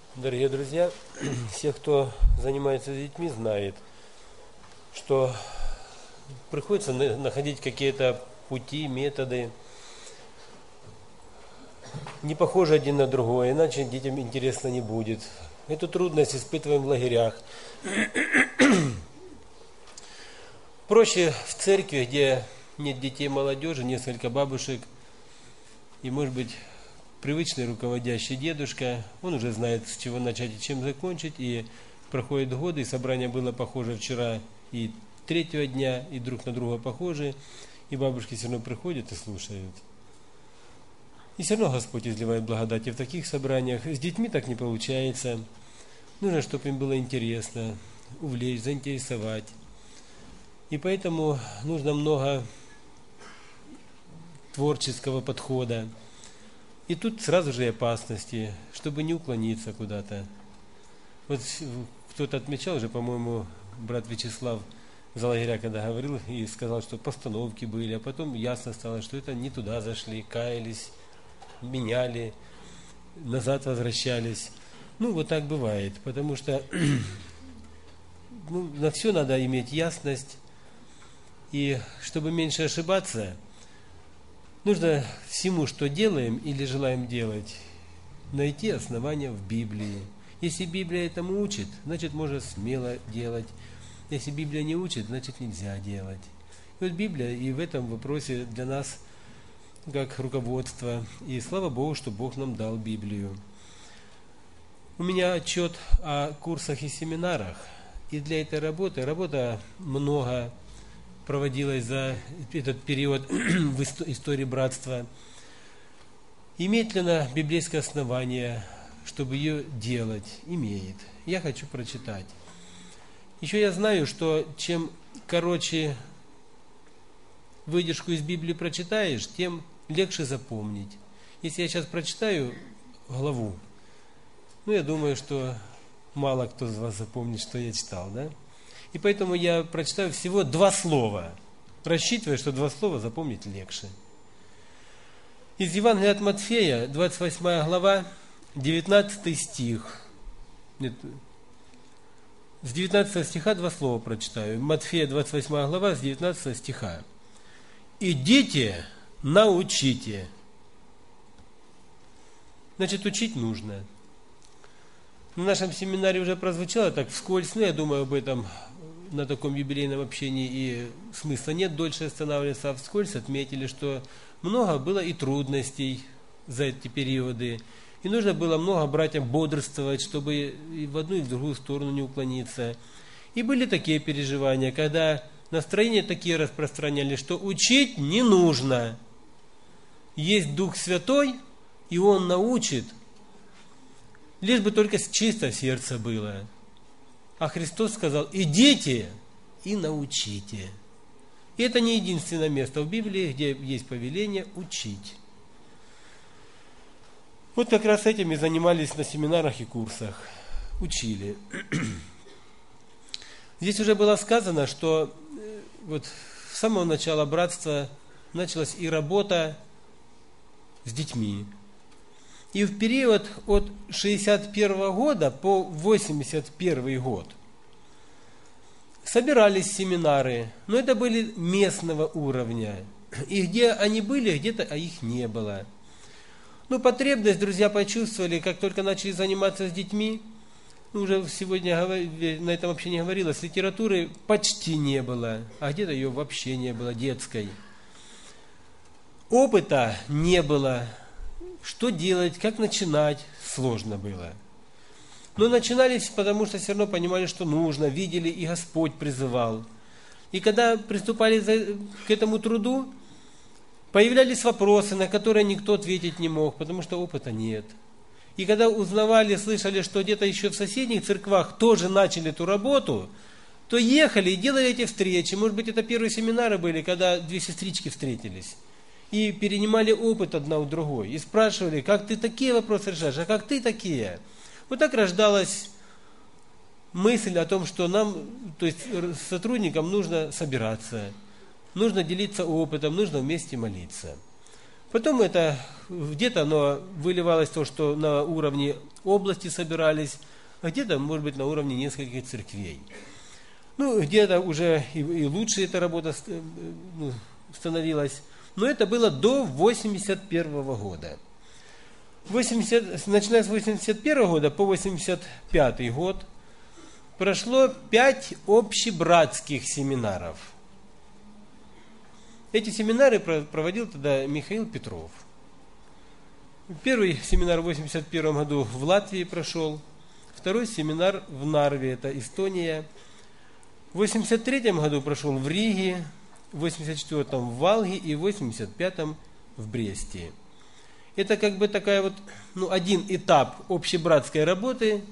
Дорогие друзья, все, кто занимается с детьми, знает, что приходится находить какие-то пути, методы, не похожи один на другой, иначе детям интересно не будет. Эту трудность испытываем в лагерях. Проще в церкви, где нет детей, молодежи, несколько бабушек, и, может быть, привычный руководящий дедушка, он уже знает, с чего начать и чем закончить, и проходят годы, и собрание было похоже вчера и третьего дня, и друг на друга похожи, и бабушки все равно приходят и слушают. И все равно Господь изливает благодать и в таких собраниях. С детьми так не получается. Нужно, чтобы им было интересно, увлечь, заинтересовать. И поэтому нужно много творческого подхода. И тут сразу же и опасности, чтобы не уклониться куда-то. Вот кто-то отмечал уже, по-моему, брат Вячеслав за лагеря, когда говорил и сказал, что постановки были, а потом ясно стало, что это не туда зашли, каялись, меняли, назад возвращались. Ну, вот так бывает, потому что на все надо иметь ясность, и чтобы меньше ошибаться, нужно всему, что делаем или желаем делать, найти основания в Библии. Если Библия этому учит, значит, можно смело делать. Если Библия не учит, значит, нельзя делать. И вот Библия и в этом вопросе для нас как руководство. И слава Богу, что Бог нам дал Библию. У меня отчет о курсах и семинарах. И для этой работа много проводилась за этот период в истории братства. Имеет ли она библейское основание, чтобы ее делать? Имеет. Я хочу прочитать. Еще я знаю, что чем короче выдержку из Библии прочитаешь, тем легче запомнить. Если я сейчас прочитаю главу, я думаю, что мало кто из вас запомнит, что я читал, да? И поэтому я прочитаю всего 2 слова, рассчитывая, что 2 слова запомнить легче. Из Евангелия от Матфея, 28 глава, 19 стих. Нет, с 19 стиха 2 слова прочитаю. Матфея, 28 глава, с 19 стиха. «Идите, научите». Значит, учить нужно. В нашем семинаре уже прозвучало так вскользь, но я думаю об этом на таком юбилейном общении и смысла нет дольше останавливаться, а вскользь отметили, что много было и трудностей за эти периоды, и нужно было много братьям бодрствовать, чтобы и в одну, и в другую сторону не уклониться. И были такие переживания, когда настроения такие распространялись, что учить не нужно. Есть Дух Святой, и Он научит, лишь бы только чисто сердце было. А Христос сказал: идите и научите. И это не единственное место в Библии, где есть повеление учить. Вот как раз этим и занимались на семинарах и курсах. Учили. Здесь уже было сказано, что вот с самого начала братства началась и работа с детьми. И в период от 61 года по 81 год собирались семинары, но это были местного уровня. И где они были, где-то их не было. Потребность, друзья, почувствовали, как только начали заниматься с детьми. Уже сегодня на этом вообще не говорилось, литературы почти не было, а где-то ее вообще не было, детской. Опыта не было. Что делать, как начинать, сложно было. Но начинались, потому что все равно понимали, что нужно, видели, и Господь призывал. И когда приступали к этому труду, появлялись вопросы, на которые никто ответить не мог, потому что опыта нет. И когда узнавали, слышали, что где-то еще в соседних церквах тоже начали эту работу, то ехали и делали эти встречи. Может быть, это первые семинары были, когда 2 сестрички встретились. И перенимали опыт одна у другой. И спрашивали, как ты такие вопросы решаешь, а как ты такие? Вот так рождалась мысль о том, что нам, то есть сотрудникам нужно собираться, нужно делиться опытом, нужно вместе молиться. Потом это где-то оно выливалось то, что на уровне области собирались, а где-то, может быть, на уровне нескольких церквей. Ну, где-то уже и лучше эта работа становилась. Но это было до 1981 года. Начиная с 1981 года по 1985 год прошло 5 общебратских семинаров. Эти семинары проводил тогда Михаил Петров. Первый семинар в 1981 году в Латвии прошел, второй семинар в Нарве, это Эстония. В 1983 году прошел в Риге, в 1984 в Валге и в 1985 в Бресте. Это как бы такая вот, один этап общебратской работы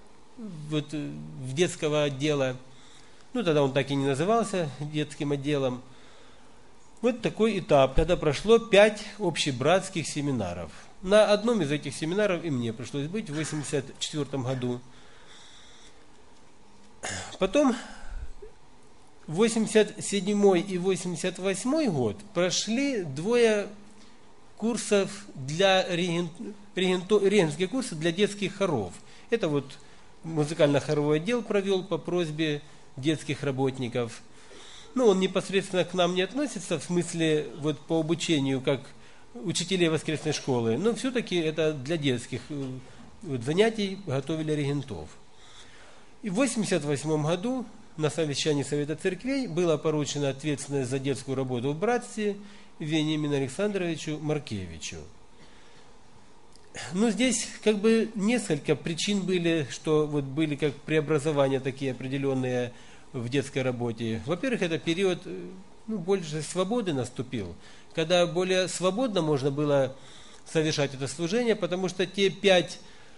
в детского отдела. Тогда он так и не назывался детским отделом. Вот такой этап, когда прошло 5 общебратских семинаров. На одном из этих семинаров и мне пришлось быть в 1984 году. Потом 1987 и 1988 год прошли 2 курсов для регентские курсы для детских хоров. Это вот музыкально-хоровой отдел провел по просьбе детских работников. Он непосредственно к нам не относится, в смысле вот по обучению, как учителей воскресной школы, но все-таки это для детских занятий готовили регентов. И в 1988 году на совещании Совета Церквей была поручена ответственность за детскую работу в братстве Вениамину Александровичу Маркевичу. Здесь как бы несколько причин были, что вот были как преобразования такие определенные в детской работе. Во-первых, это период больше свободы наступил, когда более свободно можно было совершать это служение, потому что те 5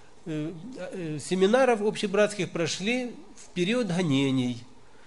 семинаров общебратских прошли в период гонений.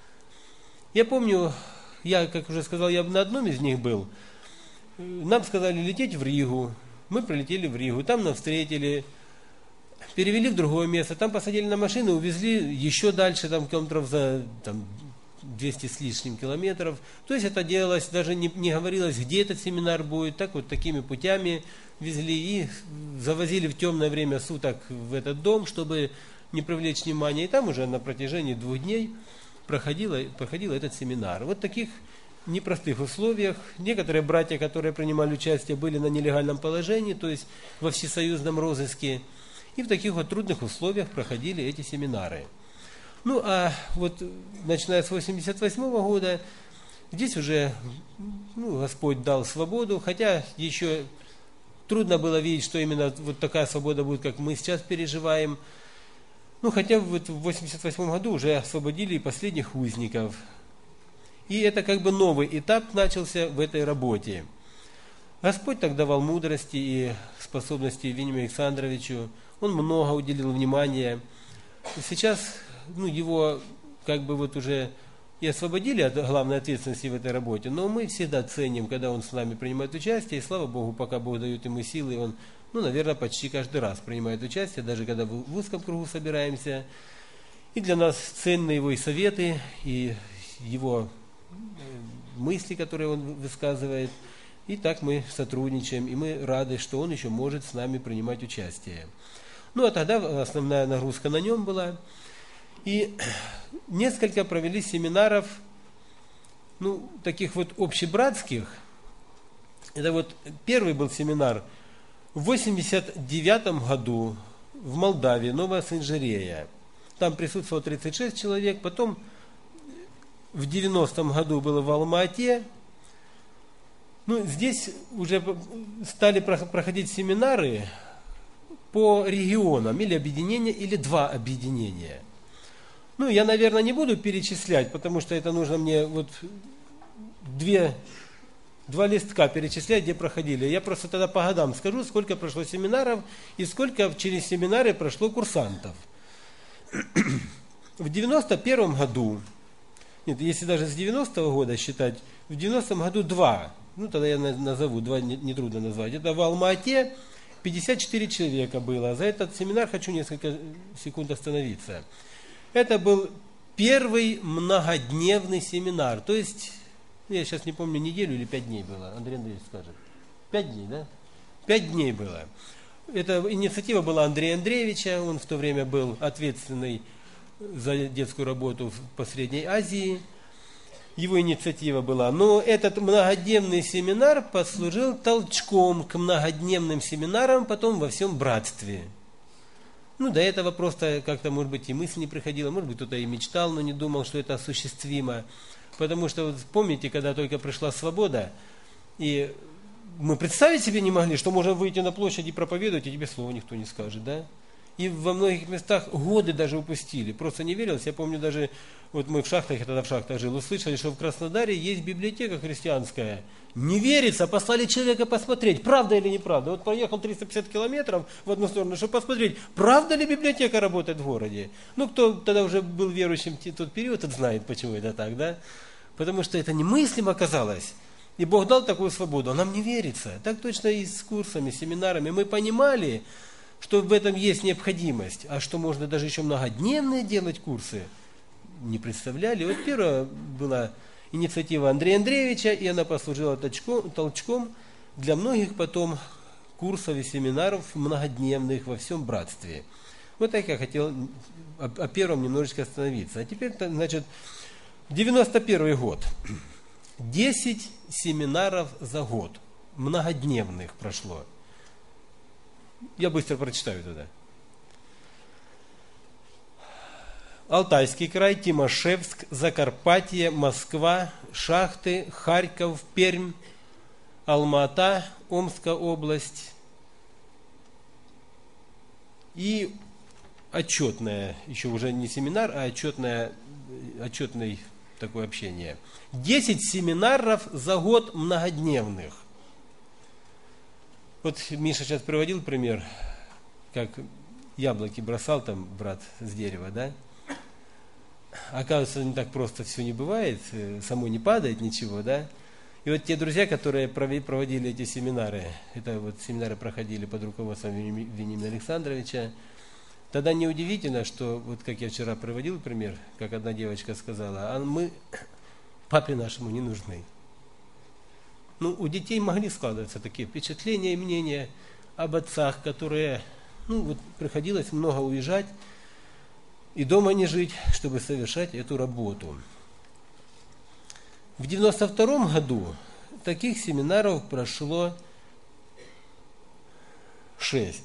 Я помню, как уже сказал, я на одном из них был. Нам сказали лететь в Ригу. Мы прилетели в Ригу, там нас встретили, перевели в другое место, там посадили на машину, увезли еще дальше, километров за 200 с лишним километров. То есть это делалось, даже не говорилось, где этот семинар будет, так вот такими путями везли и завозили в темное время суток в этот дом, чтобы не привлечь внимания. И там уже на протяжении 2 дней проходил этот семинар. Вот в таких непростых условиях. Некоторые братья, которые принимали участие, были на нелегальном положении, то есть во всесоюзном розыске. И в таких вот трудных условиях проходили эти семинары. А вот начиная с 1988 года, здесь уже Господь дал свободу, хотя еще трудно было видеть, что именно вот такая свобода будет, как мы сейчас переживаем. Хотя вот в 1988 году уже освободили и последних узников. И это как бы новый этап начался в этой работе. Господь так давал мудрости и способности Вениамину Александровичу. Он много уделил внимания. Сейчас его как бы вот уже и освободили от главной ответственности в этой работе, но мы всегда ценим, когда он с нами принимает участие, и слава Богу, пока Бог дает ему силы, он, наверное, почти каждый раз принимает участие, даже когда в узком кругу собираемся. И для нас ценны его и советы, и его мысли, которые он высказывает. И так мы сотрудничаем, и мы рады, что он еще может с нами принимать участие. А тогда основная нагрузка на нем была. И несколько провели семинаров, таких вот общебратских. Это вот первый был семинар в 1989 году в Молдавии, Новая Санжирея. Там присутствовало 36 человек, потом в 90-м году было в Алма-Ате. Здесь уже стали проходить семинары по регионам, или объединения, или 2 объединения. Я, наверное, не буду перечислять, потому что это нужно мне вот 2 листка перечислять, где проходили. Я просто тогда по годам скажу, сколько прошло семинаров и сколько через семинары прошло курсантов. В 91 году, нет, если даже с 90-го года считать, в 90-м году 2, тогда я назову, 2 нетрудно назвать. Это в Алма-Ате 54 человека было. За этот семинар хочу несколько секунд остановиться. Это был первый многодневный семинар. То есть, я сейчас не помню, неделю или 5 дней было. Андрей Андреевич скажет. 5 дней, да? 5 дней было. Эта инициатива была Андрея Андреевича, он в то время был ответственный за детскую работу по Средней Азии. Его инициатива была. Но этот многодневный семинар послужил толчком к многодневным семинарам потом во всем братстве. Ну, до этого просто как-то, может быть, и мысль не приходила, может быть, кто-то и мечтал, но не думал, что это осуществимо. Потому что, вот помните, когда только пришла свобода, и мы представить себе не могли, что можно выйти на площадь и проповедовать, и тебе слова никто не скажет, да? И во многих местах годы даже упустили. Просто не верилось. Я помню даже, вот мы в шахтах, я тогда в шахтах жил, услышали, что в Краснодаре есть библиотека христианская. Не верится, послали человека посмотреть, правда или неправда. Вот проехал 350 километров в одну сторону, чтобы посмотреть, правда ли библиотека работает в городе. Ну, кто тогда уже был верующим в тот период, тот знает, почему это так, да? Потому что это немыслимо оказалось. И Бог дал такую свободу, а нам не верится. Так точно и с курсами, семинарами. Мы понимали, что в этом есть необходимость, а что можно даже еще многодневные делать курсы, не представляли. Вот первая была инициатива Андрея Андреевича, и она послужила толчком для многих потом курсов и семинаров многодневных во всем братстве. Вот так я хотел о первом немножечко остановиться. А теперь, значит, 91 год. 10 семинаров за год, многодневных прошло. Я быстро прочитаю туда. Алтайский край, Тимошевск, Закарпатье, Москва, Шахты, Харьков, Пермь, Алма-Ата, Омская область и отчетное, еще уже не семинар, а отчетное такое общение. 10 семинаров за год многодневных. Вот Миша сейчас приводил пример, как яблоки бросал там брат с дерева, да? Оказывается, не так просто все не бывает, само не падает ничего, да? И вот те друзья, которые проводили эти семинары, это вот семинары проходили под руководством Вениамина Александровича, тогда неудивительно, что, вот как я вчера приводил пример, как одна девочка сказала, а мы папе нашему не нужны. Ну, у детей могли складываться такие впечатления и мнения об отцах, которые, ну, вот приходилось много уезжать и дома не жить, чтобы совершать эту работу. В 92 году таких семинаров прошло 6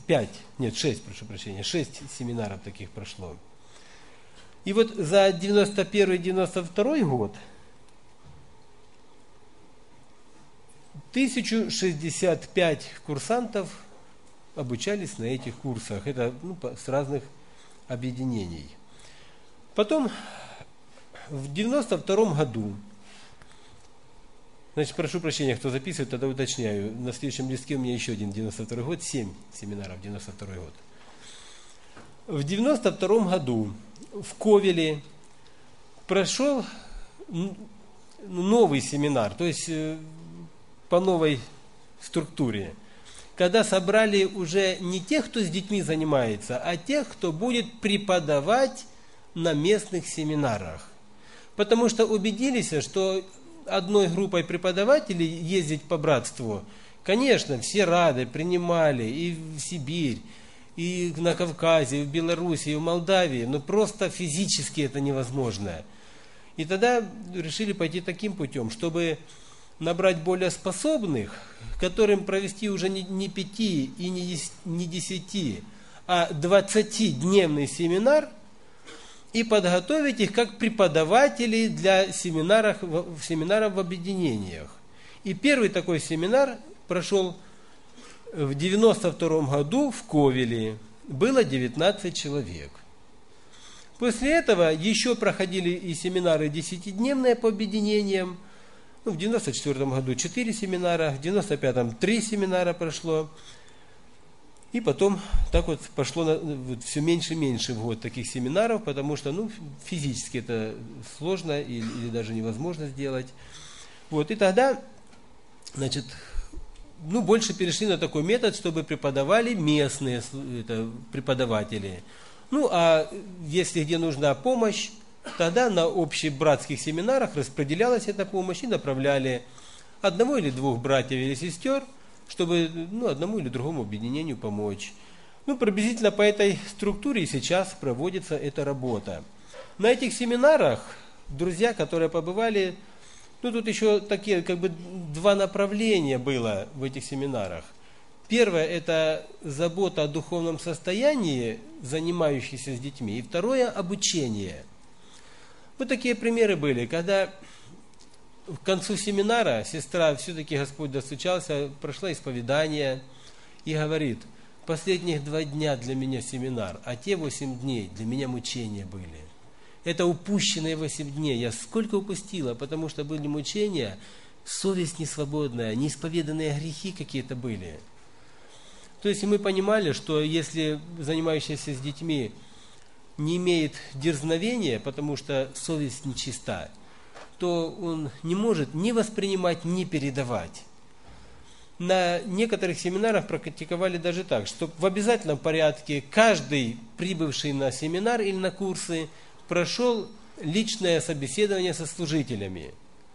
семинаров таких прошло. И вот за 91-92 год 1065 курсантов обучались на этих курсах. Это с разных объединений. Потом в 92 году, значит, прошу прощения, кто записывает, тогда уточняю. На следующем листке у меня еще один 92 год, 7 семинаров 92 год. В 92 году в Ковеле прошел новый семинар, то есть по новой структуре, когда собрали уже не тех, кто с детьми занимается, а тех, кто будет преподавать на местных семинарах. Потому что убедились, что одной группой преподавателей ездить по братству, конечно, все рады, принимали и в Сибирь, и на Кавказе, и в Беларуси, и в Молдавии, но просто физически это невозможно. И тогда решили пойти таким путем, чтобы набрать более способных, которым провести уже не 5 и не 10, а 20-дневный семинар и подготовить их как преподавателей для семинаров в объединениях. И первый такой семинар прошел в 92 году в Ковеле. Было 19 человек. После этого еще проходили и семинары 10-дневные по объединениям. В 94 году 4 семинара, в 95-м 3 семинара прошло. И потом так вот пошло все меньше и меньше в год таких семинаров, потому что физически это сложно или даже невозможно сделать. Вот, и тогда, значит, больше перешли на такой метод, чтобы преподавали местные преподаватели. А если где нужна помощь, тогда на общебратских семинарах распределялась эта помощь и направляли одного или двух братьев или сестер чтобы одному или другому объединению помочь. Приблизительно по этой структуре и сейчас проводится эта работа. На этих семинарах друзья, которые побывали, тут еще такие два направления было в этих семинарах. Первое – это забота о духовном состоянии, занимающихся с детьми. И второе – обучение. Вот такие примеры были, когда к концу семинара сестра, все-таки Господь достучался, прошла исповедание и говорит: последних 2 дня для меня семинар, а те 8 дней для меня мучения были. Это упущенные 8 дней. Я сколько упустила, потому что были мучения, совесть несвободная, неисповеданные грехи какие-то были. То есть мы понимали, что если занимающийся с детьми не имеет дерзновения, потому что совесть нечиста, то он не может ни воспринимать, ни передавать. На некоторых семинарах практиковали даже так, что в обязательном порядке каждый прибывший на семинар или на курсы прошел личное собеседование со служителями.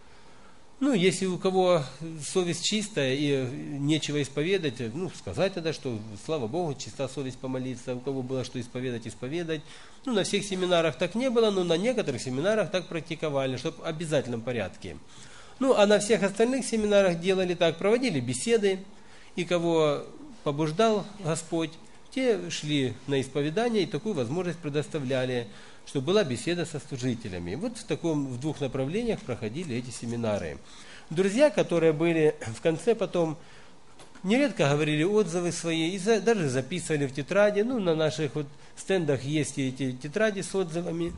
Если у кого совесть чистая и нечего исповедать, сказать тогда, что слава Богу, чиста совесть помолиться. У кого было что исповедать, исповедать. На всех семинарах так не было, но на некоторых семинарах так практиковали, чтобы в обязательном порядке. А на всех остальных семинарах делали так, проводили беседы, и кого побуждал Господь, те шли на исповедание и такую возможность предоставляли, чтобы была беседа со служителями. Вот в 2 направлениях проходили эти семинары. Друзья, которые были в конце потом, нередко говорили отзывы свои, и даже записывали в тетради. На наших стендах есть эти тетради с отзывами.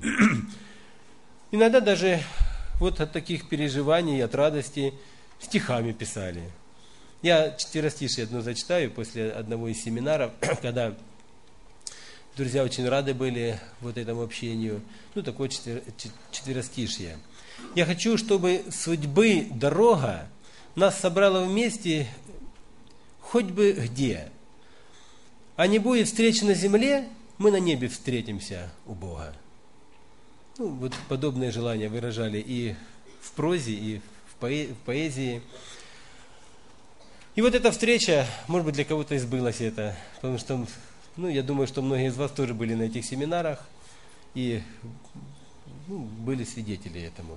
Иногда даже от таких переживаний, от радости стихами писали. Я четверостишие одно зачитаю после одного из семинаров, когда друзья очень рады были этому общению. Такое четверостишье. Я хочу, чтобы судьбы дорога нас собрала вместе хоть бы где. А не будет встречи на земле, мы на небе встретимся у Бога. Подобные желания выражали и в прозе, и в поэзии. И эта встреча, может быть, для кого-то и сбылась это, потому что, я думаю, что многие из вас тоже были на этих семинарах и были свидетели этому.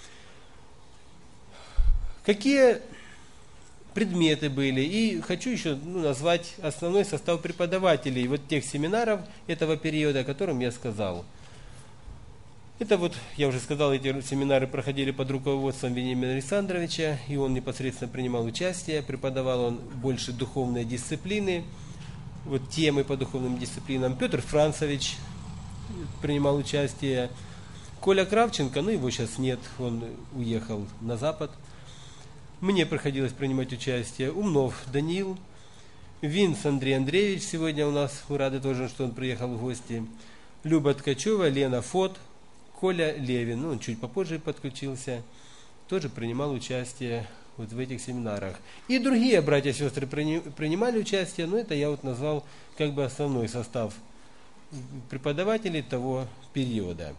Какие предметы были? И хочу еще назвать основной состав преподавателей тех семинаров этого периода, о котором я сказал. Это я уже сказал, эти семинары проходили под руководством Вениамина Александровича, и он непосредственно принимал участие, преподавал он больше духовные дисциплины, темы по духовным дисциплинам. Петр Францевич принимал участие, Коля Кравченко, его сейчас нет, он уехал на Запад. Мне приходилось принимать участие, Умнов Даниил, Винс Андрей Андреевич, сегодня у нас, мы рады тоже, что он приехал в гости, Люба Ткачева, Лена Фот, Коля Левин, он чуть попозже подключился, тоже принимал участие в этих семинарах. И другие братья и сестры принимали участие, но это я назвал основной состав преподавателей того периода.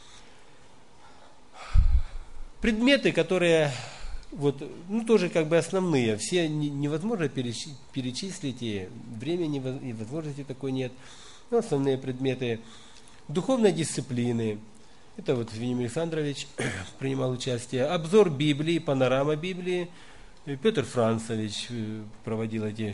Предметы, которые тоже основные, все невозможно перечислить, и времени и возможности такой нет. Но основные предметы духовной дисциплины. Это Вениамин Александрович принимал участие. Обзор Библии, панорама Библии. Петр Францевич проводил эти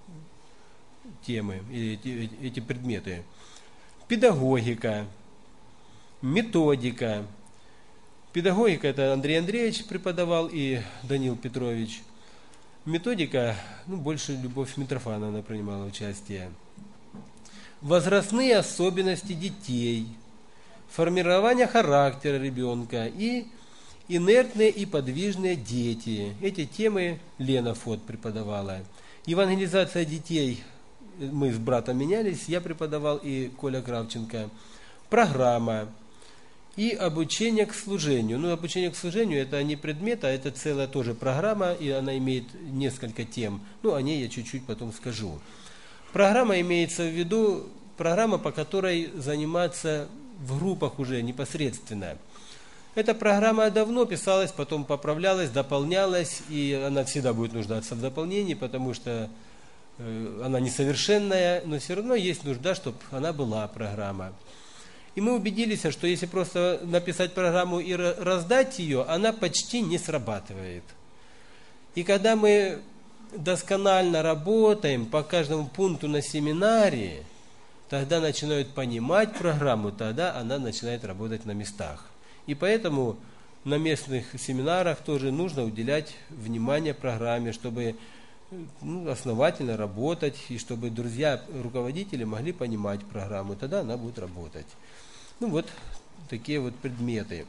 темы, эти предметы. Педагогика, методика. Педагогика – это Андрей Андреевич преподавал и Данил Петрович. Методика, больше Любовь Митрофановна принимала участие. Возрастные особенности детей. Формирование характера ребенка и инертные и подвижные дети. Эти темы Лена Фот преподавала. Евангелизация детей, мы с братом менялись, я преподавал и Коля Кравченко. Программа и обучение к служению. Обучение к служению это не предмет, а это целая тоже программа, и она имеет несколько тем. О ней я чуть-чуть потом скажу. Программа имеется в виду, программа, по которой заниматься в группах уже непосредственно. Эта программа давно писалась, потом поправлялась, дополнялась, и она всегда будет нуждаться в дополнении, потому что она несовершенная, но все равно есть нужда, чтобы она была, программа. И мы убедились, что если просто написать программу и раздать ее, она почти не срабатывает. И когда мы досконально работаем по каждому пункту на семинаре, тогда начинают понимать программу, тогда она начинает работать на местах. И поэтому на местных семинарах тоже нужно уделять внимание программе, чтобы основательно работать, и чтобы друзья, руководители могли понимать программу, тогда она будет работать. Вот такие вот предметы.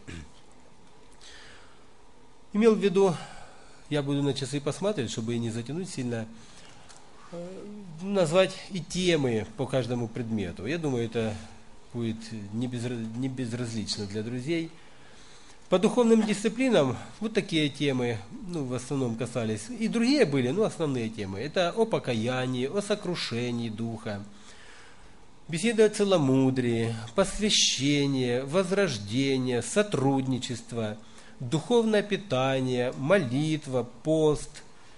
Имел в виду, я буду на часы посмотреть, чтобы не затянуть сильно, назвать и темы по каждому предмету. Я думаю, это будет не безразлично для друзей. По духовным дисциплинам вот такие темы, в основном касались. И другие были, основные темы. Это о покаянии, о сокрушении духа, беседа о целомудрии, посвящение, возрождение, сотрудничество, духовное питание, молитва, пост,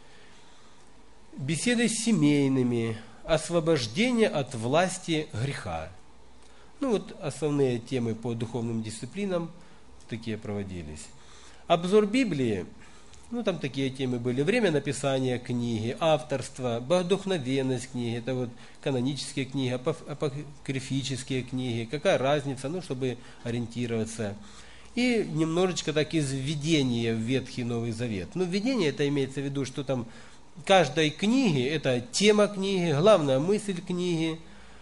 беседы с семейными, освобождение от власти греха. Основные темы по духовным дисциплинам такие проводились. Обзор Библии, там такие темы были. Время написания книги, авторство, богодухновенность книги, это канонические книги, апокрифические книги, какая разница, чтобы ориентироваться. И немножечко так из введения в Ветхий Новый Завет. Введение это имеется в виду, что там каждой книги, это тема книги, главная мысль книги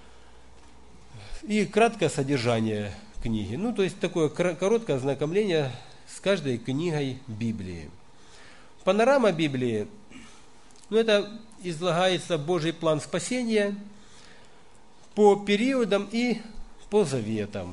и краткое содержание книги. То есть такое короткое ознакомление с каждой книгой Библии. Панорама Библии, это излагается Божий план спасения по периодам и по заветам.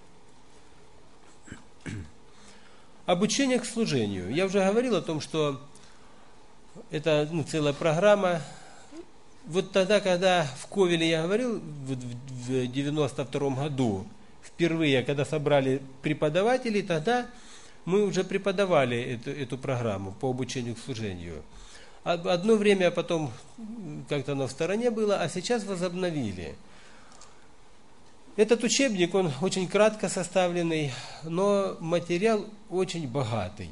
Обучение к служению. Я уже говорил о том, что это целая программа. Тогда, когда в Ковеле я говорил, в 92 году, впервые, когда собрали преподавателей, тогда мы уже преподавали эту программу по обучению к служению. Одно время потом как-то оно в стороне было, а сейчас возобновили. Этот учебник, он очень кратко составленный, но материал очень богатый.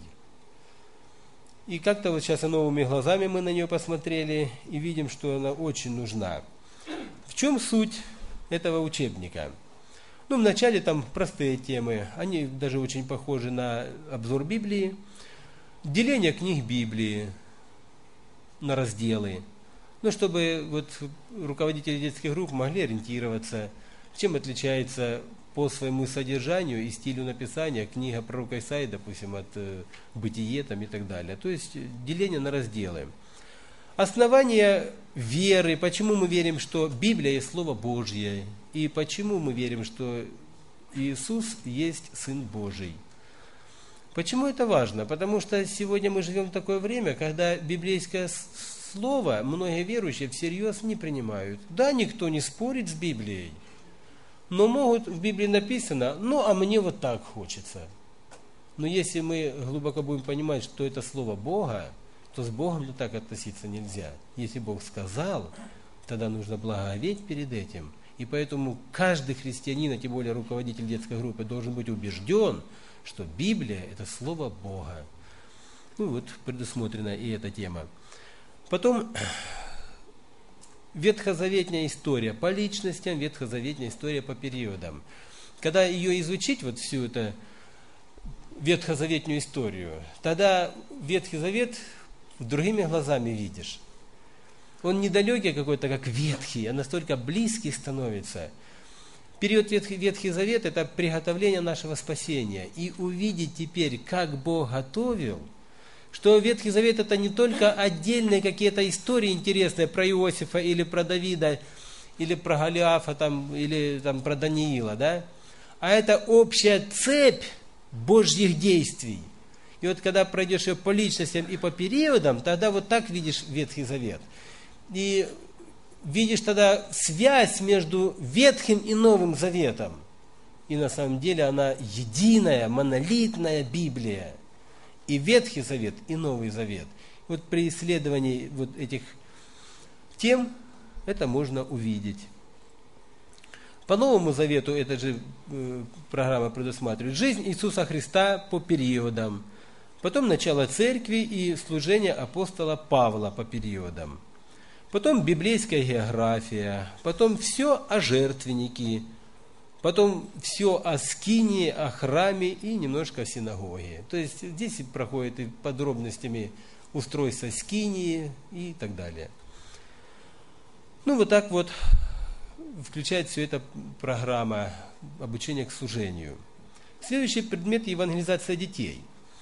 И как-то сейчас и новыми глазами мы на нее посмотрели и видим, что она очень нужна. В чем суть этого учебника? Вначале там простые темы, они даже очень похожи на обзор Библии, деление книг Библии на разделы, чтобы руководители детских групп могли ориентироваться, чем отличается по своему содержанию и стилю написания книга пророка Исаии, допустим, от Бытие и так далее. То есть деление на разделы. Основание веры, почему мы верим, что Библия есть Слово Божье, и почему мы верим, что Иисус есть Сын Божий. Почему это важно? Потому что сегодня мы живем в такое время, когда библейское слово многие верующие всерьез не принимают. Да, никто не спорит с Библией, но могут, в Библии написано, а мне вот так хочется. Но если мы глубоко будем понимать, что это Слово Бога, то с Богом так относиться нельзя. Если Бог сказал, тогда нужно благоговеть перед этим. И поэтому каждый христианин, а тем более руководитель детской группы, должен быть убежден, что Библия – это Слово Бога. Предусмотрена и эта тема. Потом ветхозаветная история по личностям, ветхозаветная история по периодам. Когда ее изучить, всю эту ветхозаветную историю, тогда Ветхий Завет другими глазами видишь. Он недалекий какой-то, как ветхий, а настолько близкий становится. Период Ветхий Завет – это приготовление нашего спасения. И увидеть теперь, как Бог готовил, что Ветхий Завет – это не только отдельные какие-то истории интересные про Иосифа или про Давида, или про Голиафа, или про Даниила, да? А это общая цепь Божьих действий. И когда пройдешь ее по личностям и по периодам, тогда так видишь Ветхий Завет. И видишь тогда связь между Ветхим и Новым Заветом. И на самом деле она единая, монолитная Библия. И Ветхий Завет, и Новый Завет. Вот при исследовании вот этих тем это можно увидеть. По Новому Завету эта же программа предусматривает жизнь Иисуса Христа по периодам, потом начало церкви и служение апостола Павла по периодам, потом библейская география, потом все о жертвеннике, потом все о скинии, о храме и немножко о синагоге. То есть здесь проходит и подробностями устройства скинии и так далее. Ну вот так вот включает все это программа обучения к служению. Следующий предмет – евангелизация детей.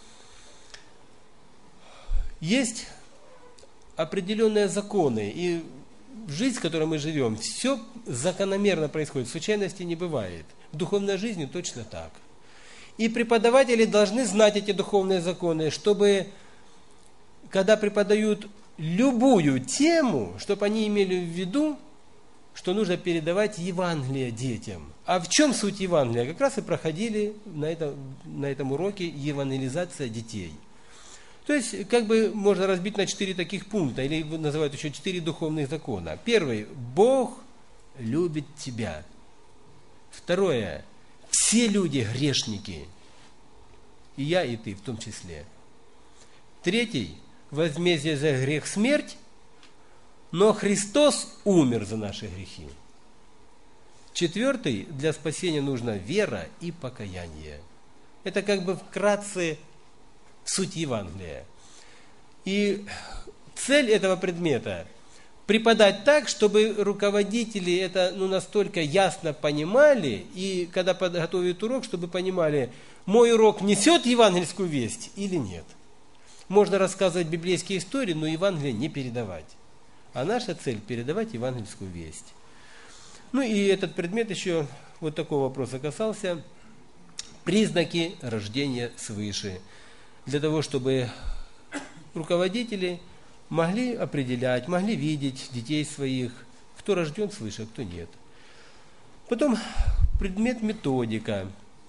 Есть определенные законы, и жизнь, в которой мы живем, все закономерно происходит, случайности не бывает. В духовной жизни точно так. И преподаватели должны знать эти духовные законы, чтобы, когда преподают любую тему, чтобы они имели в виду, что нужно передавать Евангелие детям. А в чем суть Евангелия? Как раз и проходили на этом уроке евангелизация детей. То есть, как бы можно разбить на 4 таких пункта, или называют еще 4 духовных закона. Первый – Бог любит тебя. Второе – все люди грешники, и я, и ты в том числе. Третий – возмездие за грех – смерть, но Христос умер за наши грехи. Четвертый, для спасения нужна вера и покаяние. Это как бы вкратце суть Евангелия. И цель этого предмета – преподать так, чтобы руководители это настолько ясно понимали, и когда подготовят урок, чтобы понимали, мой урок несет евангельскую весть или нет. Можно рассказывать библейские истории, но Евангелие не передавать. А наша цель – передавать евангельскую весть. Ну и этот предмет еще вот такого вопроса касался. Признаки рождения свыше. Для того, чтобы руководители могли определять, могли видеть детей своих, кто рожден свыше, а кто нет. Потом предмет методика.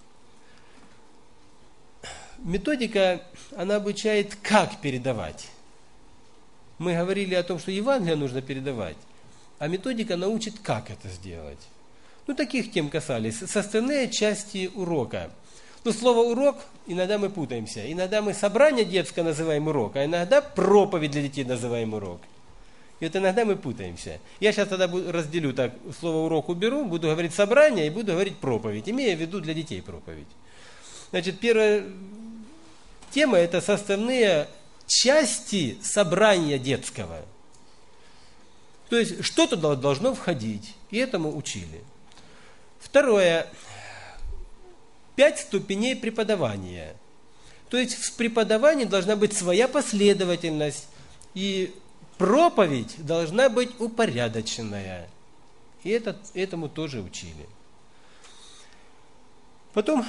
Методика, она обучает, как передавать. Мы говорили о том, что Евангелие нужно передавать, а методика научит, как это сделать. Таких тем касались. Составные части урока. Слово «урок» иногда мы путаемся. Иногда мы собрание детское называем урок, а иногда проповедь для детей называем урок. И вот иногда мы путаемся. Я сейчас тогда разделю так, слово «урок» уберу, буду говорить собрание и буду говорить проповедь, имея в виду для детей проповедь. Значит, первая тема – это составные части собрания детского. То есть, что туда должно входить, и этому учили. Второе. 5 ступеней преподавания. То есть, в преподавании должна быть своя последовательность, и проповедь должна быть упорядоченная. И этому тоже учили. Потом,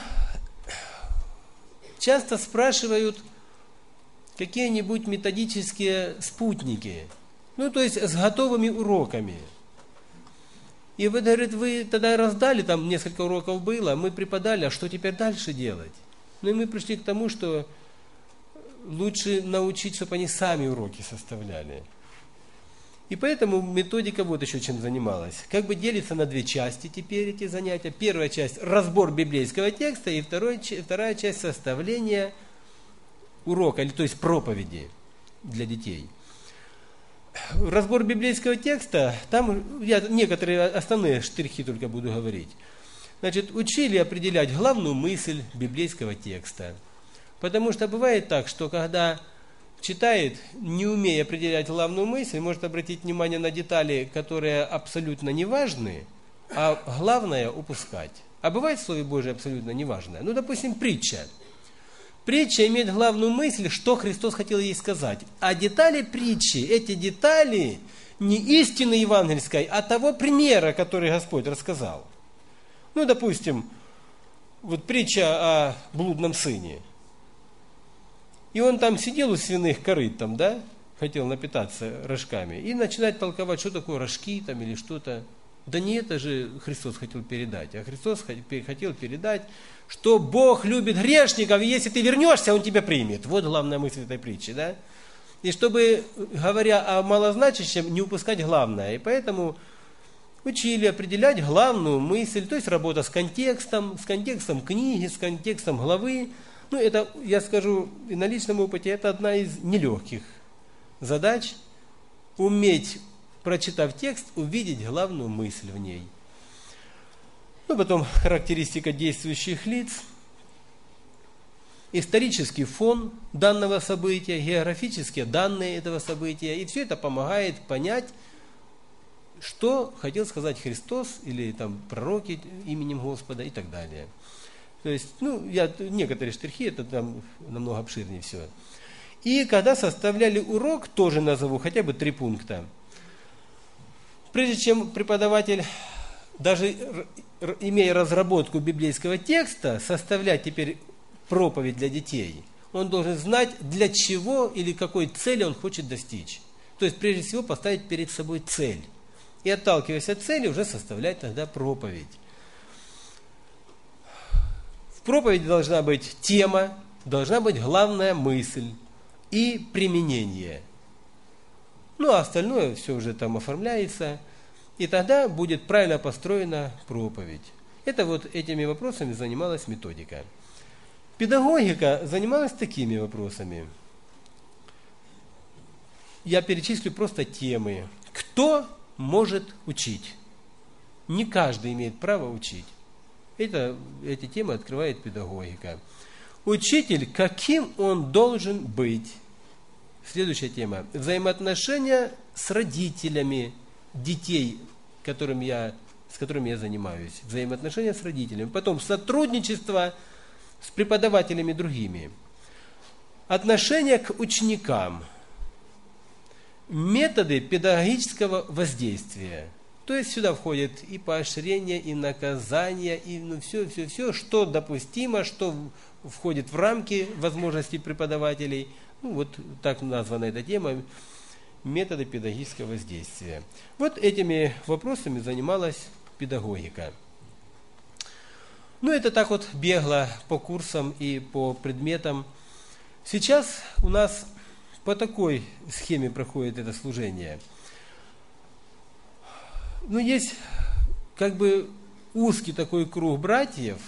часто спрашивают какие-нибудь методические спутники, то есть с готовыми уроками. И вы, говорит, вы тогда раздали, там несколько уроков было, мы преподали, а что теперь дальше делать? И мы пришли к тому, что лучше научить, чтобы они сами уроки составляли. И поэтому методика вот еще чем занималась. Как бы делится на 2 части теперь эти занятия. Первая часть – разбор библейского текста, и вторая часть – составление урока, то есть проповеди для детей. Разбор библейского текста, там я некоторые основные штрихи только буду говорить. Значит, учили определять главную мысль библейского текста. Потому что бывает так, что когда читает, не умея определять главную мысль, может обратить внимание на детали, которые абсолютно не важны, а главное упускать. А бывает в Слове Божьем абсолютно неважное. Допустим, притча. Притча имеет главную мысль, что Христос хотел ей сказать. А детали притчи, эти детали не истины евангельской, а того примера, который Господь рассказал. Допустим, вот притча о блудном сыне. И он там сидел у свиных корыт, хотел напитаться рожками, и начинает толковать, что такое рожки или что-то. Да не это же Христос хотел передать, а Христос хотел передать, что Бог любит грешников, и если ты вернешься, Он тебя примет. Вот главная мысль этой притчи, да? И чтобы, говоря о малозначащем, не упускать главное. И поэтому учили определять главную мысль, то есть работа с контекстом книги, с контекстом главы. Ну, это, я скажу, и на личном опыте, это одна из нелегких задач, уметь, прочитав текст, увидеть главную мысль в ней. Ну, потом характеристика действующих лиц, исторический фон данного события, географические данные этого события. И все это помогает понять, что хотел сказать Христос или там пророки именем Господа и так далее. То есть, некоторые штрихи, это там намного обширнее все. И когда составляли урок, тоже назову хотя бы 3 пункта. Прежде чем преподаватель, даже имея разработку библейского текста, составлять теперь проповедь для детей, он должен знать, для чего или какой цели он хочет достичь. То есть, прежде всего, поставить перед собой цель. И, отталкиваясь от цели, уже составлять тогда проповедь. В проповеди должна быть тема, должна быть главная мысль и применение. Ну, а остальное все уже там оформляется, и тогда будет правильно построена проповедь. Это вот этими вопросами занималась методика. Педагогика занималась такими вопросами. Я перечислю просто темы. Кто может учить? Не каждый имеет право учить. Эти темы открывает педагогика. Учитель, каким он должен быть? Следующая тема. Взаимоотношения с родителями детей, с которыми я занимаюсь. Взаимоотношения с родителями. Потом сотрудничество с преподавателями другими. Отношение к ученикам. Методы педагогического воздействия. То есть сюда входит и поощрение, и наказание, и все, что допустимо, что входит в рамки возможностей преподавателей. Вот так названа эта тема. Методы педагогического воздействия. Вот этими вопросами занималась педагогика. Это так вот бегло по курсам и по предметам. Сейчас у нас по такой схеме проходит это служение. Есть как бы узкий такой круг братьев.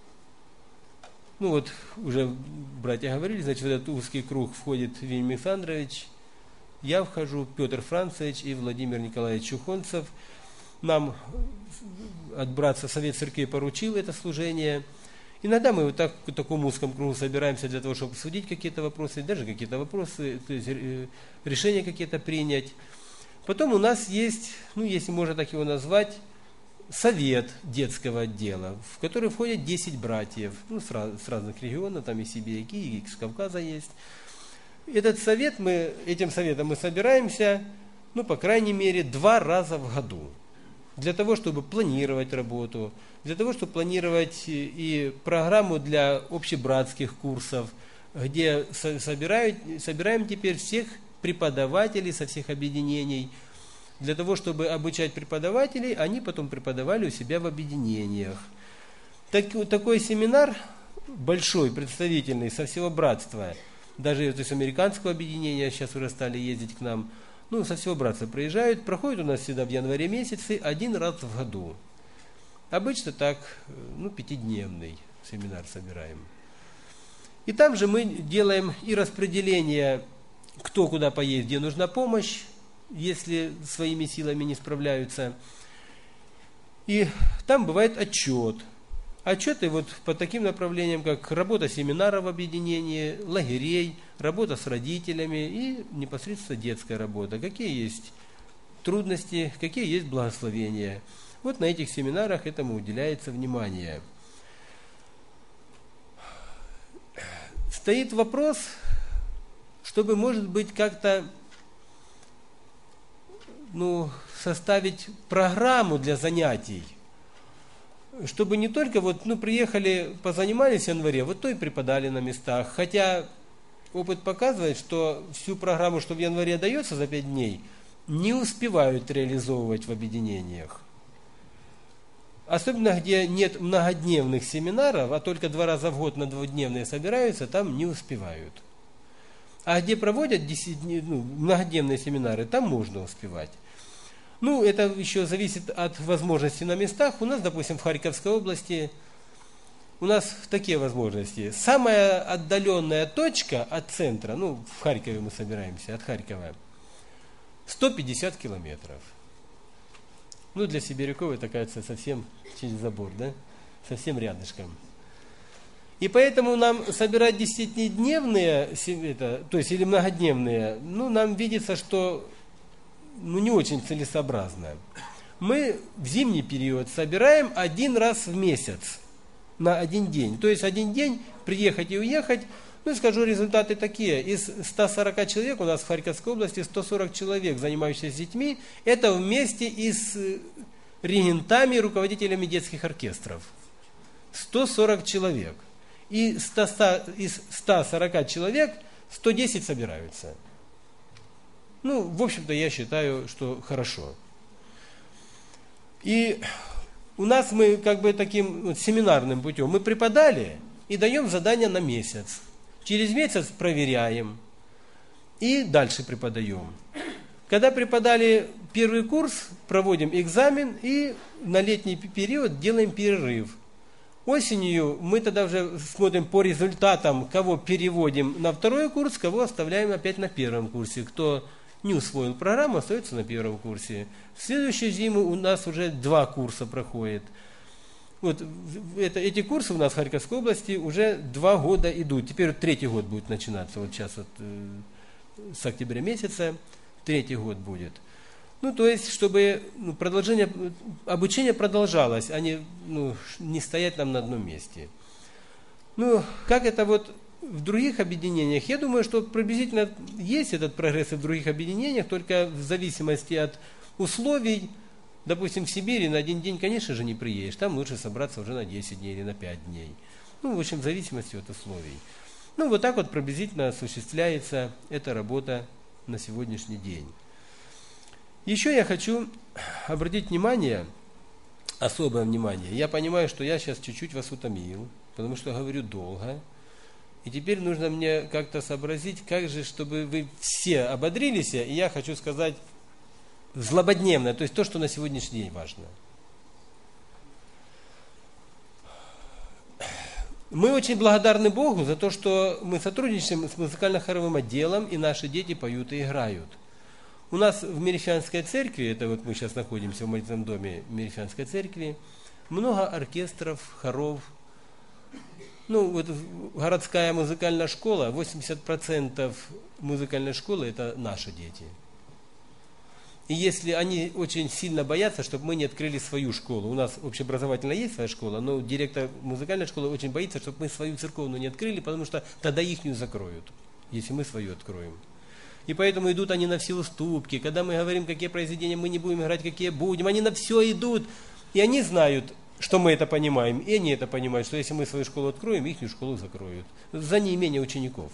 Уже братья говорили, значит, в этот узкий круг входит Вильм Александрович, я вхожу, Петр Францевич и Владимир Николаевич Чухонцев. Нам от братства Совет Церквей поручил это служение. Иногда мы вот в таком узком кругу собираемся для того, чтобы обсудить какие-то вопросы, даже какие-то вопросы, то есть решения какие-то принять. Потом у нас есть, если можно так его назвать, совет детского отдела, в который входят 10 братьев, с разных регионов, там и сибиряки, и с Кавказа есть. Этим советом мы собираемся, по крайней мере, 2 раза в году. Для того, чтобы планировать работу, для того, чтобы планировать и программу для общебратских курсов, где собираем теперь всех преподавателей со всех объединений, для того, чтобы обучать преподавателей, они потом преподавали у себя в объединениях. Такой семинар, большой, представительный, со всего братства, даже из американского объединения сейчас уже стали ездить к нам, со всего братства приезжают, проходит у нас всегда в январе месяце 1 раз в году. Обычно так, 5-дневный семинар собираем. И там же мы делаем и распределение, кто куда поедет, где нужна помощь, если своими силами не справляются. И там бывает отчет. Отчеты по таким направлениям, как работа семинаров в объединении, лагерей, работа с родителями и непосредственно детская работа. Какие есть трудности, какие есть благословения. На этих семинарах этому уделяется внимание. Стоит вопрос, чтобы, может быть, как-то составить программу для занятий, чтобы не только приехали, позанимались в январе, то и преподали на местах. Хотя опыт показывает, что всю программу, что в январе дается за 5 дней, не успевают реализовывать в объединениях. особенно где нет многодневных семинаров, а только 2 раза в год на 2-дневные собираются, там не успевают. А где проводят многодневные семинары, там можно успевать. Ну, это еще зависит от возможностей на местах. У нас, допустим, в Харьковской области, у нас такие возможности. Самая отдаленная точка от центра, ну, в Харькове мы собираемся, от Харькова, 150 километров. Ну, для сибиряков это, кажется, совсем через забор, да? Совсем рядышком. И поэтому нам собирать 10-дневные, то есть или многодневные, ну, нам видится, что не очень целесообразно. Мы в зимний период собираем 1 раз в месяц на 1 день. То есть 1 день приехать и уехать. Ну, скажу, результаты такие. Из 140 человек, у нас в Харьковской области 140 человек, занимающихся с детьми, это вместе и с регентами, руководителями детских оркестров. 140 человек. И из 140 человек 110 собираются. Ну, в общем-то, я считаю, что хорошо. И у нас мы как бы таким семинарным путем, мы преподали и даем задания на месяц. Через месяц проверяем и дальше преподаем. Когда преподали первый курс, проводим экзамен и на летний период делаем перерыв. Осенью мы тогда уже смотрим по результатам, кого переводим на 2-й курс, кого оставляем опять на 1-м курсе. Кто не усвоил программу, остается на 1-м курсе. В следующую зиму у нас уже 2 курса проходит. Вот эти курсы у нас в Харьковской области уже 2 года идут. Теперь 3-й год будет начинаться. Вот сейчас вот, с октября месяца 3-й год будет. Ну, то есть, чтобы продолжение обучения продолжалось, а не стоять нам на одном месте. Ну, как это вот в других объединениях? Я думаю, что приблизительно есть этот прогресс и в других объединениях, только в зависимости от условий. Допустим, в Сибири на 1 день, конечно же, не приедешь. Там лучше собраться уже на 10 дней или на 5 дней. Ну, в общем, в зависимости от условий. Ну, вот так вот приблизительно осуществляется эта работа на сегодняшний день. Еще я хочу обратить внимание, особое внимание. Я понимаю, что я сейчас чуть-чуть вас утомил, потому что говорю долго. И теперь нужно мне как-то сообразить, как же, чтобы вы все ободрились, и я хочу сказать злободневно, то есть то, что на сегодняшний день важно. Мы очень благодарны Богу за то, что мы сотрудничаем с музыкально-хоровым отделом, и наши дети поют и играют. У нас в Мерефянской церкви, это вот мы сейчас находимся в молитвенном доме Мерефянской церкви, много оркестров, хоров. Ну, вот городская музыкальная школа, 80% музыкальной школы это наши дети. И если они очень сильно боятся, чтобы мы не открыли свою школу, у нас общеобразовательная есть своя школа, но директор музыкальной школы очень боится, чтобы мы свою церковную не открыли, потому что тогда ихнюю закроют, если мы свою откроем. И поэтому идут они на все уступки. Когда мы говорим, какие произведения мы не будем играть, какие будем, они на все идут. И они знают, что мы это понимаем, и они это понимают, что если мы свою школу откроем, ихнюю школу закроют. За неимение учеников.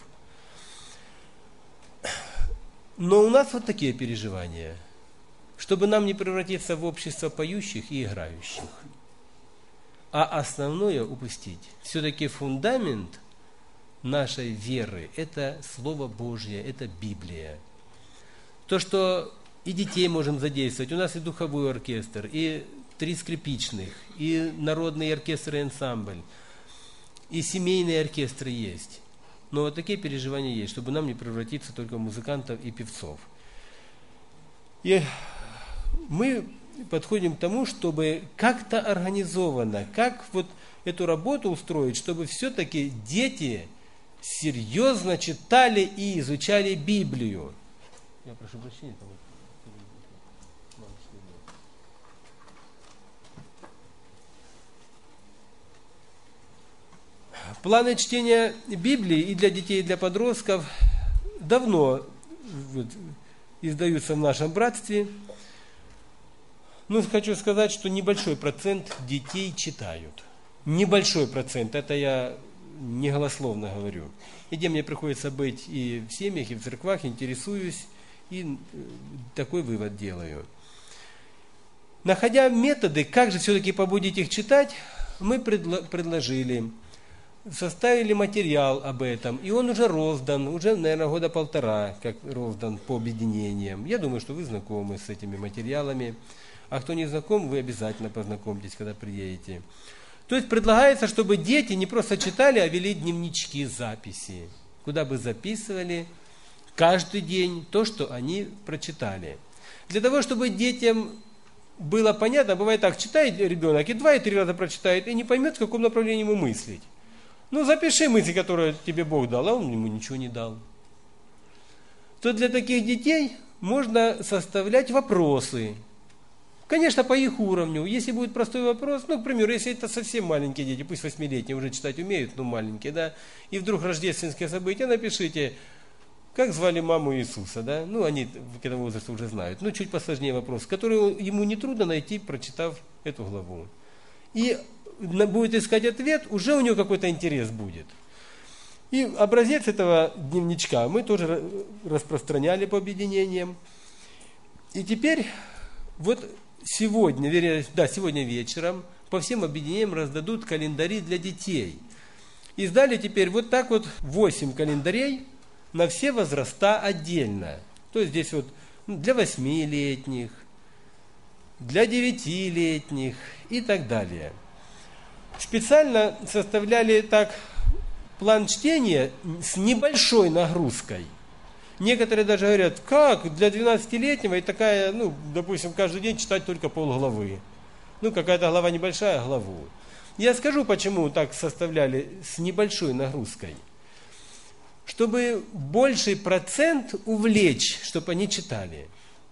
Но у нас вот такие переживания. Чтобы нам не превратиться в общество поющих и играющих. А основное упустить. Все-таки фундамент нашей веры – это Слово Божье, это Библия. То, что и детей можем задействовать. У нас и духовой оркестр, и 3 скрипичных, и народный оркестр и ансамбль, и семейные оркестры есть. Но вот такие переживания есть, чтобы нам не превратиться только в музыкантов и певцов. И мы подходим к тому, чтобы как-то организованно, как вот эту работу устроить, чтобы все-таки дети серьезно читали и изучали Библию. Я прошу прощения. Планы чтения Библии и для детей, и для подростков давно издаются в нашем братстве. Но хочу сказать, что небольшой процент детей читают. Небольшой процент, это я не голословно говорю. И где мне приходится быть и в семьях, и в церквах, интересуюсь, и такой вывод делаю. Находя методы, как же все-таки побудить их читать, мы предложили, составили материал об этом, и он уже роздан, уже, наверное, года полтора, как роздан по объединениям. Я думаю, что вы знакомы с этими материалами, а кто не знаком, вы обязательно познакомьтесь, когда приедете. То есть предлагается, чтобы дети не просто читали, а вели дневнички, записи, куда бы записывали каждый день то, что они прочитали. Для того, чтобы детям было понятно, бывает так, читает ребенок и 2, и 3 раза прочитает, и не поймет, в каком направлении ему мыслить. Ну, запиши мысли, которые тебе Бог дал, а он ему ничего не дал. То для таких детей можно составлять вопросы. Конечно, по их уровню. Если будет простой вопрос, ну, к примеру, если это совсем маленькие дети, пусть 8-летние уже читать умеют, но маленькие, да, и вдруг рождественское событие, напишите, как звали маму Иисуса, да, ну, они к этому возрасту уже знают. Ну, чуть посложнее вопрос, который ему нетрудно найти, прочитав эту главу. И будет искать ответ, уже у него какой-то интерес будет. И образец этого дневничка мы тоже распространяли по объединениям. И теперь вот сегодня, вернее, да, сегодня вечером по всем объединениям раздадут календари для детей. Издали теперь вот так вот 8 календарей на все возраста отдельно. То есть здесь вот для 8-летних, для 9-летних и так далее. Специально составляли так план чтения с небольшой нагрузкой. Некоторые даже говорят, как для 12-летнего и такая, ну, допустим, каждый день читать только полглавы. Ну, какая-то глава небольшая, главу. Я скажу, почему так составляли с небольшой нагрузкой. Чтобы больший процент увлечь, чтобы они читали.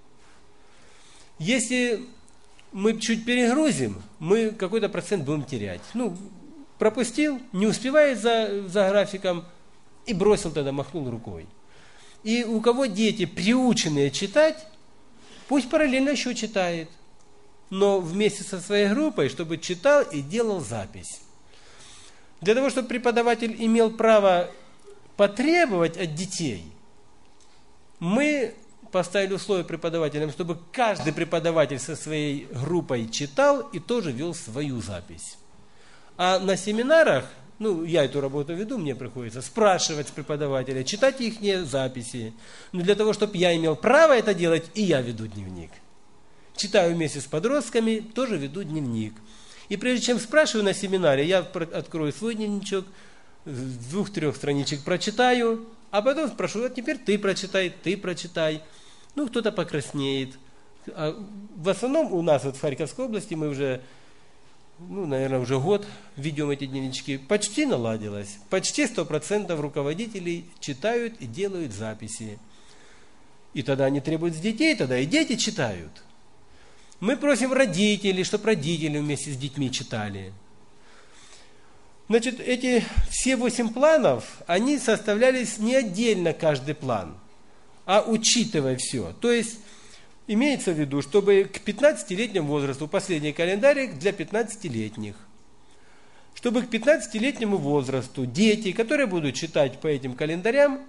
Если мы чуть перегрузим, мы какой-то процент будем терять. Ну, пропустил, не успевает за графиком и бросил тогда, махнул рукой. И у кого дети приученные читать, пусть параллельно еще читает. Но вместе со своей группой, чтобы читал и делал запись. Для того, чтобы преподаватель имел право потребовать от детей, мы поставили условие преподавателям, чтобы каждый преподаватель со своей группой читал и тоже вел свою запись. А на семинарах, ну, я эту работу веду, мне приходится спрашивать с преподавателя, читать их записи. Но для того, чтобы я имел право это делать, и я веду дневник. Читаю вместе с подростками, тоже веду дневник. И прежде чем спрашиваю на семинаре, я открою свой дневничок, с 2-3 страничек прочитаю, а потом спрошу, а теперь ты прочитай. Ну, кто-то покраснеет. А в основном у нас вот в Харьковской области мы уже, ну, наверное, уже год ведем эти дневнички. Почти наладилось. Почти 100% руководителей читают и делают записи. И тогда они требуют с детей, тогда и дети читают. Мы просим родителей, чтобы родители вместе с детьми читали. Значит, эти все 8 планов, они составлялись не отдельно каждый план, а учитывая все. То есть, имеется в виду, чтобы к 15-летнему возрасту, последний календарик для 15-летних, чтобы к 15-летнему возрасту дети, которые будут читать по этим календарям,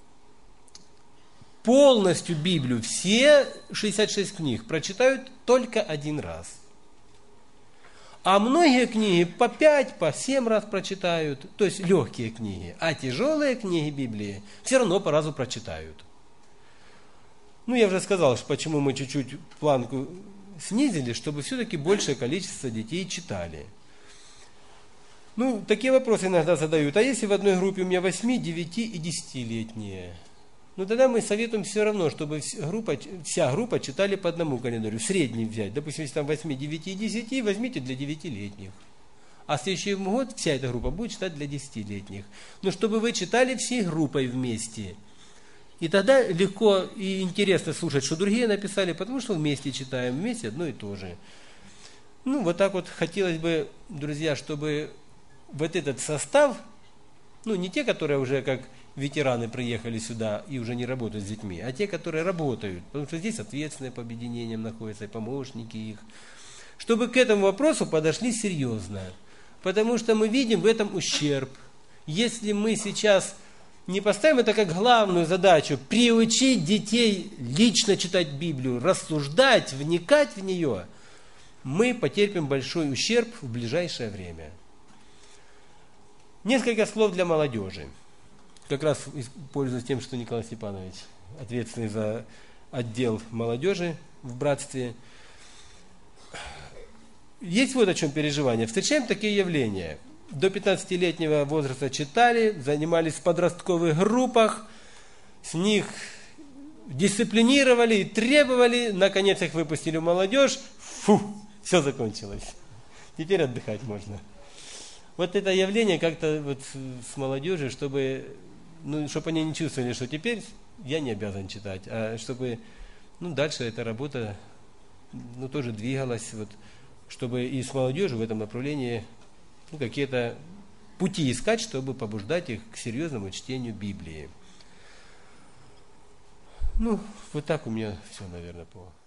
полностью Библию, все 66 книг прочитают только один раз. А многие книги по 5, по 7 раз прочитают, то есть легкие книги, а тяжелые книги Библии все равно по разу прочитают. Ну, я уже сказал, почему мы чуть-чуть планку снизили, чтобы все-таки большее количество детей читали. Ну, такие вопросы иногда задают. А если в одной группе у меня 8, 9 и 10-летние? Ну, тогда мы советуем все равно, чтобы вся группа читали по одному календарю. Средний взять. Допустим, если там 8, 9 и 10, возьмите для 9-летних. А в следующий год вся эта группа будет читать для 10-летних. Но чтобы вы читали всей группой вместе. И тогда легко и интересно слушать, что другие написали, потому что вместе читаем, вместе одно и то же. Ну, вот так вот хотелось бы, друзья, чтобы вот этот состав, ну, не те, которые уже как ветераны приехали сюда и уже не работают с детьми, а те, которые работают, потому что здесь ответственные по объединениям находятся, и помощники их, чтобы к этому вопросу подошли серьезно. Потому что мы видим в этом ущерб. Если мы сейчас не поставим это как главную задачу, приучить детей лично читать Библию, рассуждать, вникать в нее, мы потерпим большой ущерб в ближайшее время. Несколько слов для молодежи. Как раз пользуясь тем, что Николай Степанович ответственный за отдел молодежи в братстве. Есть вот о чем переживание. Встречаем такие явления. До 15-летнего возраста читали, занимались в подростковых группах, с них дисциплинировали и требовали, наконец их выпустили в молодежь, все закончилось. Теперь отдыхать можно. Вот это явление как-то вот с молодежью, чтобы они не чувствовали, что теперь я не обязан читать, а чтобы дальше эта работа тоже двигалась, вот, чтобы и с молодежью в этом направлении какие-то пути искать, чтобы побуждать их к серьезному чтению Библии. Вот так у меня все, наверное, по